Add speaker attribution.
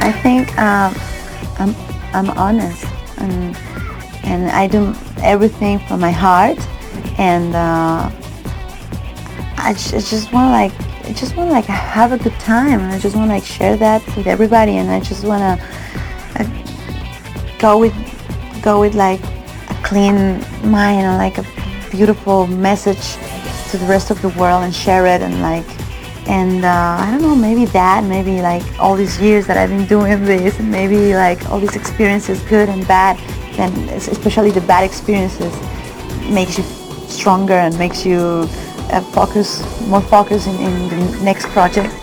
Speaker 1: I think I'm I'm honest, and I do everything from my heart, and just want to have a good time, and I just want to share that with everybody, and I just want to go with like a clean mind and like a beautiful message to the rest of the world and share it, and I don't know, maybe like all these years that I've been doing this, and maybe like all these experiences, good and bad, and especially the bad experiences, makes you stronger and makes you more focused in the next project.